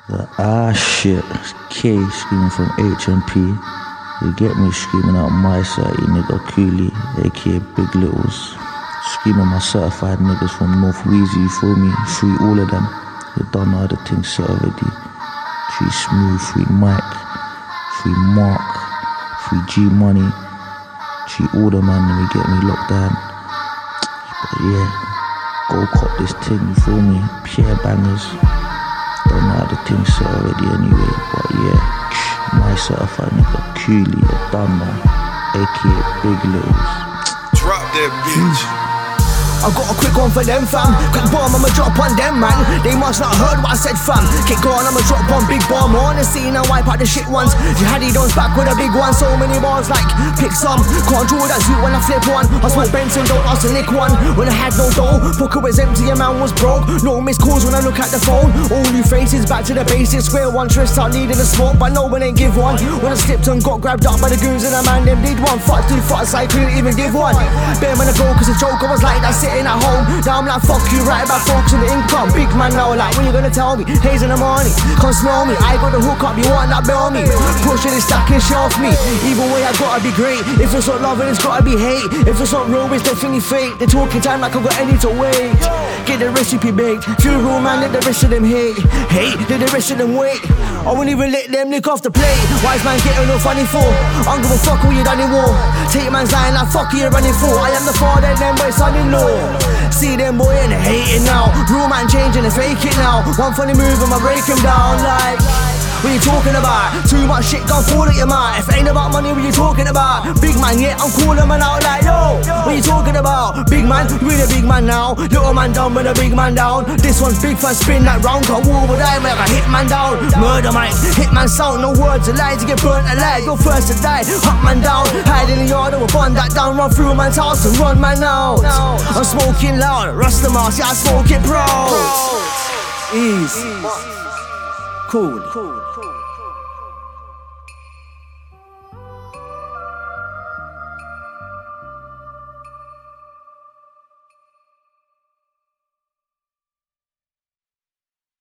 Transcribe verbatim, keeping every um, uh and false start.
The ah shit, it's K screaming from H M P. You get me screaming out my side, you nigga Cooley, aka Big Littles. Screaming my certified niggas from North Wheezy, you feel me? Free all of them. You don't know how the thing set already. Free Smooth, free Mike, free Mark, free G Money, free all the man, and we get me locked down. But yeah, go cop this thing, you feel me? Pierre bangers. Don't know how the thing set already anyway, but yeah, my certified nigga Cooley, you done man, aka Big Littles. Drop that bitch. I got a quick one for them fam. Quick bomb, I'ma drop on them man. They must not heard what I said fam. Kick on, I'ma drop on big bomb. On the scene and wipe out the shit ones. Jihadi don't back with a big one. So many bars like pick some. Can't draw that zoot when I flip one. I smoke Benson, don't ask to lick one. When I had no dough, pocket was empty, a man was broke. No missed calls when I look at the phone. All new faces, back to the basics. Square one, twist out needing a smoke, but no one ain't give one. When I slipped and got grabbed up by the goons and a man, them did one. Fuck two fucks, I couldn't even give one. Bear man a go, cause a joke, I was like that sitting at home. Now I'm like, fuck you, right about focusing the income. Big man now, like, when you gonna tell me? Haze in the morning, come smell me. I got the hook up, you want that bill me? Pushing it, stacking shit off me. Either way, I gotta be great. If it's not love, then it's gotta be hate. If it's not real, it's definitely fake. They're talking time like I got any to wait. Get the recipe baked. Feel real man, let the rest of them hate. Hate, let the rest of them wait. I won't even let them lick off the plate. Wise man getting no funny for. I don't give a fuck who you done in war. Take man's line like fuck you running for. I am the father, them boy son-in-law. See them boy and they hating now. Real man changing and fake it now. One funny move and I break him down like. What you talking about? Too much shit gon' fall at your mind. If it ain't about money, what you talking about? Big man, yeah, I'm calling man out like yo. What you talking about? Big man, you ain't a big man now. Little man down with a big man down. This one's big fun, spin that round. Got war with I make a hit man down. Murder mic, hit man sound. No words of lies to get burnt alive. Go first to die, hunt man down. Hide in the yard, I will burn that down. Run through man's house and run man out. I'm smoking loud, rust the mask, yeah, I smoke it proud. Easy, cool.